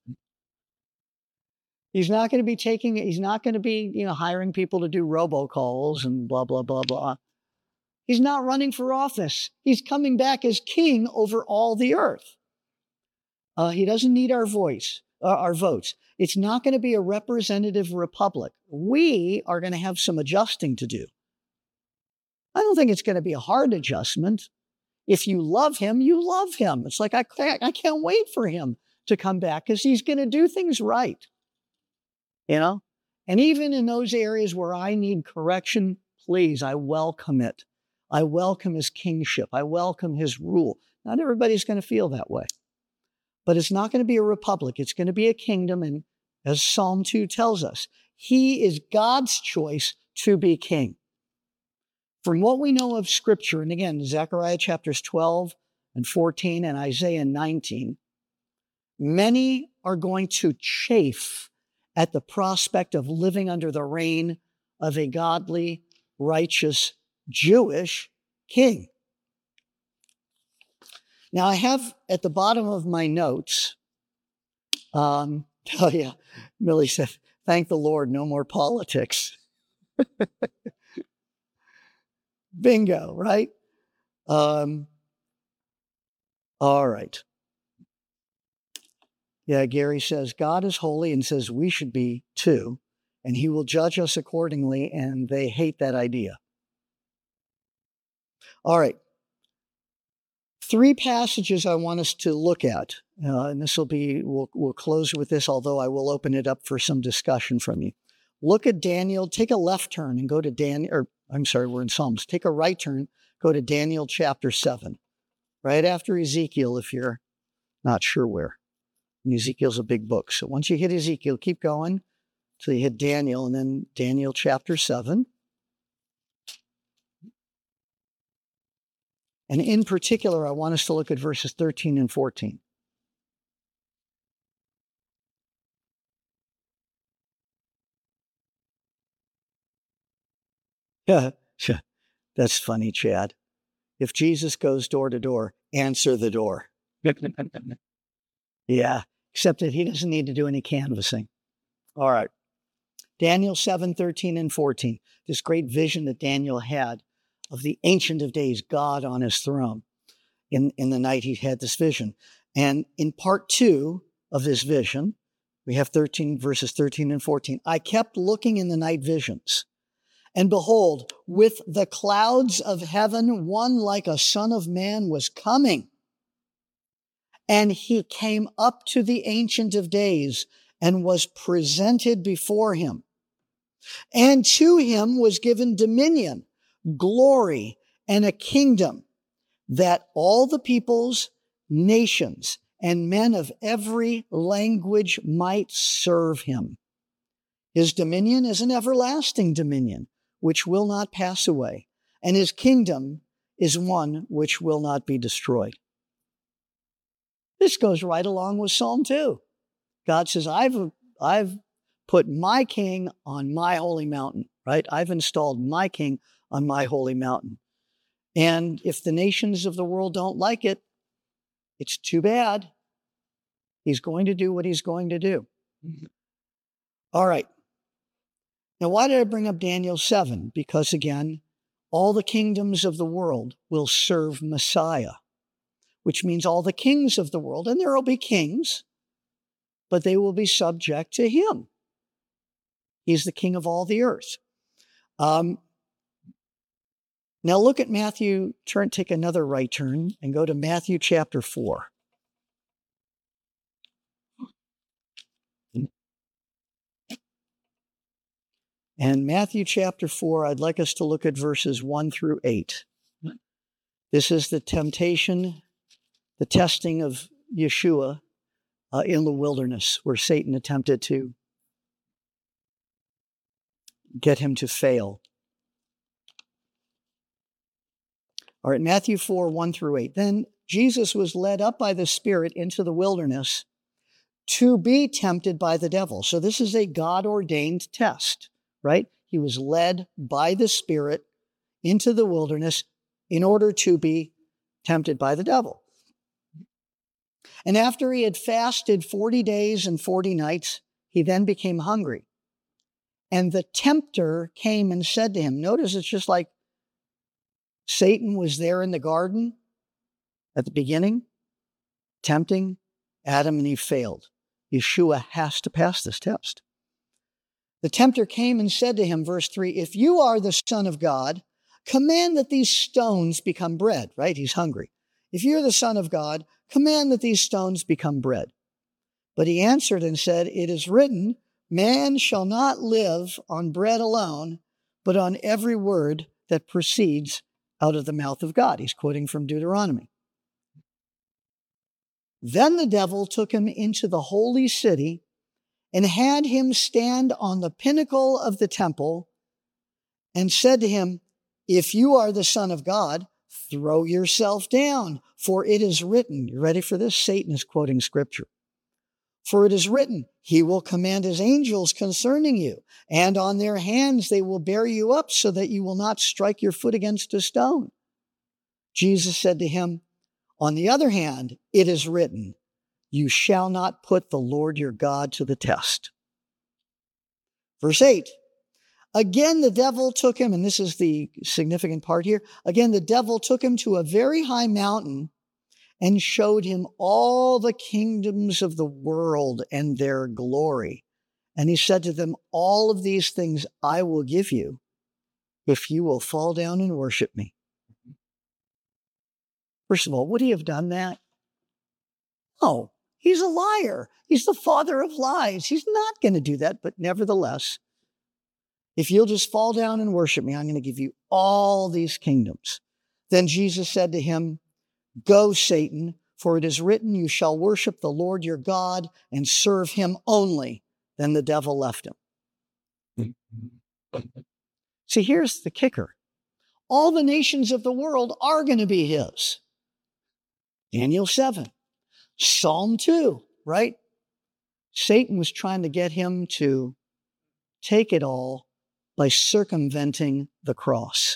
Speaker 1: He's not going to be taking, he's not going to be, you know, hiring people to do robocalls and blah, blah, blah, blah. He's not running for office. He's coming back as king over all the earth. Uh, he doesn't need our voice, uh, our votes. It's not going to be a representative republic. We are going to have some adjusting to do. I don't think it's going to be a hard adjustment. If you love him, you love him. It's like, I can't, I can't wait for him to come back because he's going to do things right. You know? And even in those areas where I need correction, please, I welcome it. I welcome his kingship. I welcome his rule. Not everybody's going to feel that way. But it's not going to be a republic. It's going to be a kingdom. And as Psalm two tells us, he is God's choice to be king. From what we know of Scripture, and again, Zechariah chapters twelve and fourteen and Isaiah nineteen, many are going to chafe at the prospect of living under the reign of a godly, righteous, Jewish king. Now, I have at the bottom of my notes, um, oh yeah, Millie said, thank the Lord, no more politics. Bingo, right? Um, all right. Yeah, Gary says, God is holy and says we should be too, and he will judge us accordingly, and they hate that idea. All right. Three passages I want us to look at, uh, and this will be, we'll, we'll close with this, although I will open it up for some discussion from you. Look at Daniel, take a left turn and go to Daniel, or I'm sorry, we're in Psalms. Take a right turn, go to Daniel chapter seven, right after Ezekiel, if you're not sure where. And Ezekiel's a big book. So once you hit Ezekiel, keep going till you hit Daniel, and then Daniel chapter seven. And in particular, I want us to look at verses thirteen and fourteen. Yeah, that's funny, Chad. If Jesus goes door to door, answer the door. Yeah, except that he doesn't need to do any canvassing. All right. Daniel seven, thirteen and fourteen. This great vision that Daniel had of the Ancient of Days, God on his throne, in, in the night he had this vision. And in part two of this vision, we have thirteen, verses thirteen and fourteen. I kept looking in the night visions, and behold, with the clouds of heaven, one like a son of man was coming. And he came up to the Ancient of Days and was presented before him. And to him was given dominion, glory, and a kingdom, that all the peoples, nations, and men of every language might serve him. His dominion is an everlasting dominion, which will not pass away, and his kingdom is one which will not be destroyed. This goes right along with Psalm two. God says, I've, I've put my king on my holy mountain, right? I've installed my king on my holy mountain. And if the nations of the world don't like it, it's too bad. He's going to do what he's going to do. Mm-hmm. All right. Now, why did I bring up Daniel seven? Because again, all the kingdoms of the world will serve Messiah, which means all the kings of the world, and there will be kings, but they will be subject to him. He's the king of all the earth. Um, now look at Matthew, turn, take another right turn and go to Matthew chapter four. And Matthew chapter four, I'd like us to look at verses one through eight. This is the temptation, the testing of Yeshua uh, in the wilderness, where Satan attempted to get him to fail. All right, Matthew four, one through eight. Then Jesus was led up by the Spirit into the wilderness to be tempted by the devil. So this is a God-ordained test, right? He was led by the Spirit into the wilderness in order to be tempted by the devil. And after he had fasted forty days and forty nights, he then became hungry. And the tempter came and said to him, notice it's just like Satan was there in the garden at the beginning, tempting Adam, and he failed. Yeshua has to pass this test. The tempter came and said to him, verse three, if you are the Son of God, command that these stones become bread, right? He's hungry. If you're the Son of God, command that these stones become bread. But he answered and said, it is written, man shall not live on bread alone, but on every word that proceeds out of the mouth of God. He's quoting from Deuteronomy. Then the devil took him into the holy city and had him stand on the pinnacle of the temple and said to him, if you are the Son of God, throw yourself down, for it is written. You ready for this? Satan is quoting scripture. For it is written, he will command his angels concerning you, and on their hands they will bear you up so that you will not strike your foot against a stone. Jesus said to him, on the other hand, it is written, you shall not put the Lord your God to the test. Verse eight, again the devil took him, and this is the significant part here, again the devil took him to a very high mountain and showed him all the kingdoms of the world and their glory. And he said to them, all of these things I will give you if you will fall down and worship me. First of all, would he have done that? No, he's a liar. He's the father of lies. He's not going to do that. But nevertheless, if you'll just fall down and worship me, I'm going to give you all these kingdoms. Then Jesus said to him, go, Satan, for it is written, you shall worship the Lord your God and serve him only. Then the devil left him. See, here's the kicker. All the nations of the world are going to be his. Daniel seven, Psalm two, right? Satan was trying to get him to take it all by circumventing the cross.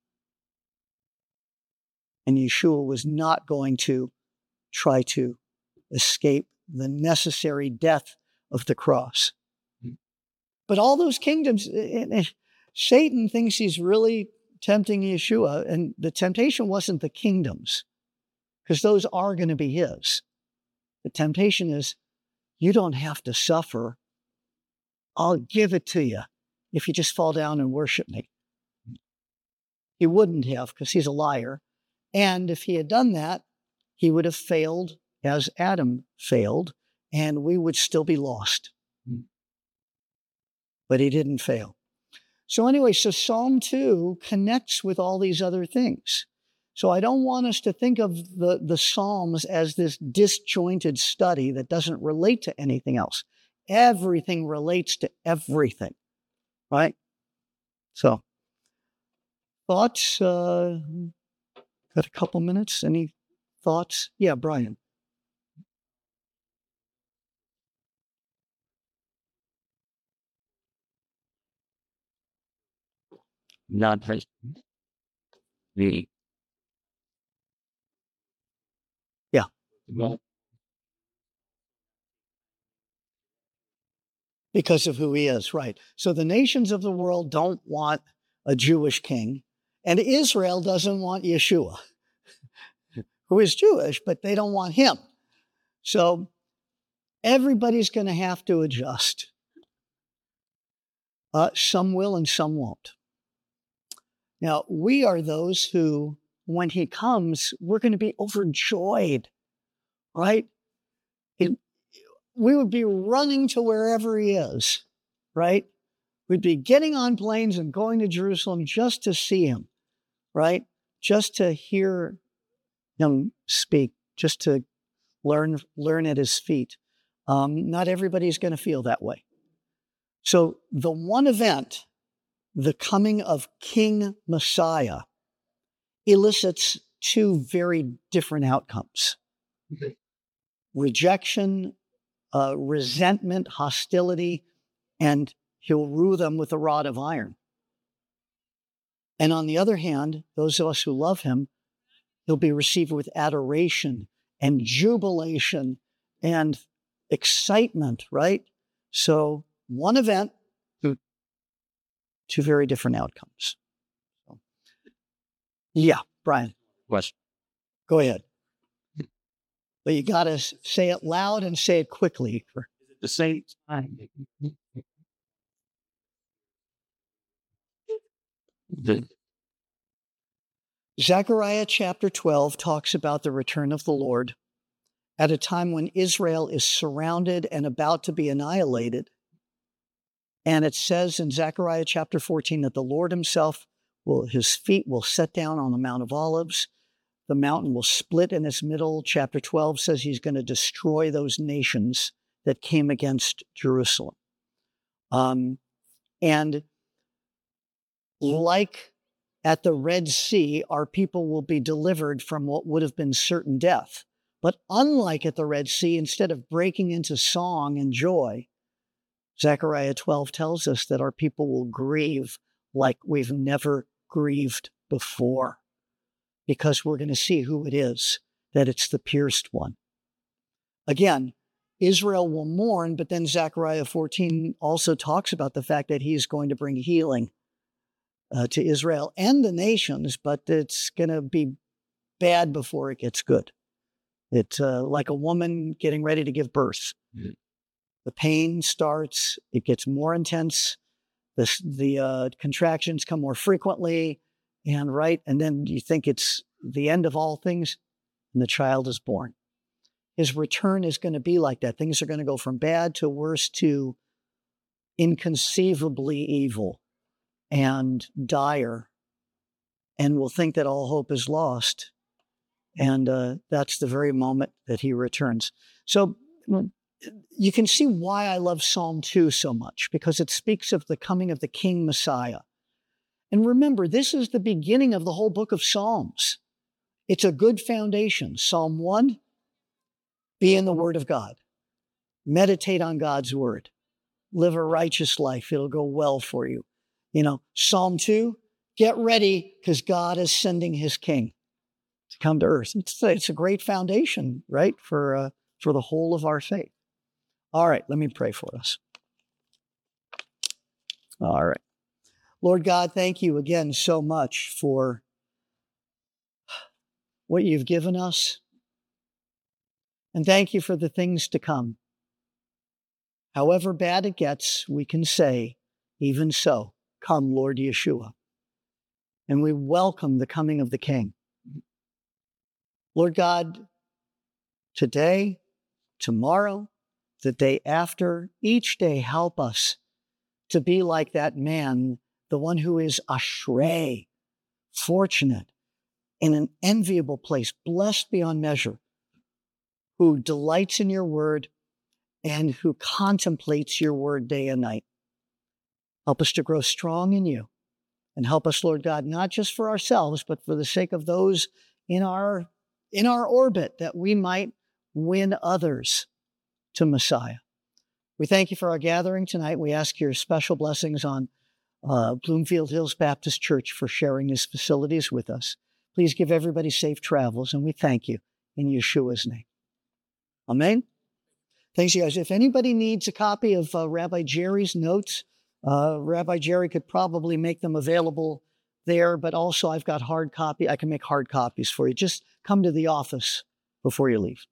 Speaker 1: And Yeshua was not going to try to escape the necessary death of the cross. But all those kingdoms, Satan thinks he's really tempting Yeshua, and the temptation wasn't the kingdoms, because those are going to be his. The temptation is, you don't have to suffer. I'll give it to you if you just fall down and worship me. He wouldn't have, because he's a liar. And if he had done that, he would have failed as Adam failed, and we would still be lost. But he didn't fail. So anyway, so Psalm two connects with all these other things. So I don't want us to think of the, the Psalms as this disjointed study that doesn't relate to anything else. Everything relates to everything, right? So, thoughts? Uh, got a couple minutes? Any thoughts? Yeah, Brian.
Speaker 2: Not the
Speaker 1: Yeah.
Speaker 2: Well,
Speaker 1: because of who he is, right? So the nations of the world don't want a Jewish king, and Israel doesn't want Yeshua, who is Jewish, but they don't want him. So everybody's going to have to adjust. Uh, some will and some won't. Now, we are those who, when he comes, we're going to be overjoyed, right? It, we would be running to wherever he is, right? We'd be getting on planes and going to Jerusalem just to see him, right? Just to hear him speak, just to learn, learn at his feet. Um, not everybody's going to feel that way. So the one event, the coming of King Messiah, elicits two very different outcomes.
Speaker 2: Okay.
Speaker 1: Rejection, uh, resentment, hostility, and he'll rule them with a rod of iron. And on the other hand, those of us who love him, he'll be received with adoration and jubilation and excitement, right? So one event, two very different outcomes. So, yeah, Brian.
Speaker 2: question.
Speaker 1: Go ahead. But you got to say it loud and say it quickly.
Speaker 2: The same time. The
Speaker 1: Zechariah chapter twelve talks about the return of the Lord at a time when Israel is surrounded and about to be annihilated. And it says in Zechariah chapter fourteen that the Lord himself will, his feet will set down on the Mount of Olives. The mountain will split in its middle. Chapter twelve says he's going to destroy those nations that came against Jerusalem. Um, and like at the Red Sea, our people will be delivered from what would have been certain death. But unlike at the Red Sea, instead of breaking into song and joy, Zechariah twelve tells us that our people will grieve like we've never grieved before, because we're going to see who it is, that it's the pierced one. Again, Israel will mourn, but then Zechariah fourteen also talks about the fact that he's going to bring healing uh, to Israel and the nations, but it's going to be bad before it gets good. It's uh, like a woman getting ready to give birth. Mm-hmm. The pain starts, it gets more intense, the, the uh, contractions come more frequently, and right, and then you think it's the end of all things. and the child is born. His return is going to be like that. Things are going to go from bad to worse to inconceivably evil and dire, and we'll think that all hope is lost. And uh, that's the very moment that he returns. So you can see why I love Psalm two so much, because it speaks of the coming of the King Messiah. And remember, this is the beginning of the whole book of Psalms. It's a good foundation. Psalm one, be in the Word of God. Meditate on God's Word. Live a righteous life. It'll go well for you. You know, Psalm two, get ready because God is sending his King to come to earth. It's, it's a great foundation, right, for, uh, for the whole of our faith. All right, let me pray for us. All right. Lord God, thank you again so much for what you've given us. And thank you for the things to come. However bad it gets, we can say, even so, come, Lord Yeshua. And we welcome the coming of the King. Lord God, today, tomorrow, the day after, each day help us to be like that man, the one who is ashrei, fortunate, in an enviable place, blessed beyond measure, who delights in your word and who contemplates your word day and night. Help us to grow strong in you, and help us, Lord God, not just for ourselves, but for the sake of those in our, in our orbit, that we might win others to Messiah. We thank you for our gathering tonight. We ask your special blessings on uh, Bloomfield Hills Baptist Church for sharing these facilities with us. Please give everybody safe travels, and we thank you in Yeshua's name. Amen. Thanks, you guys. If anybody needs a copy of uh, Rabbi Jerry's notes, uh, Rabbi Jerry could probably make them available there, but also I've got hard copy. I can make hard copies for you. Just come to the office before you leave.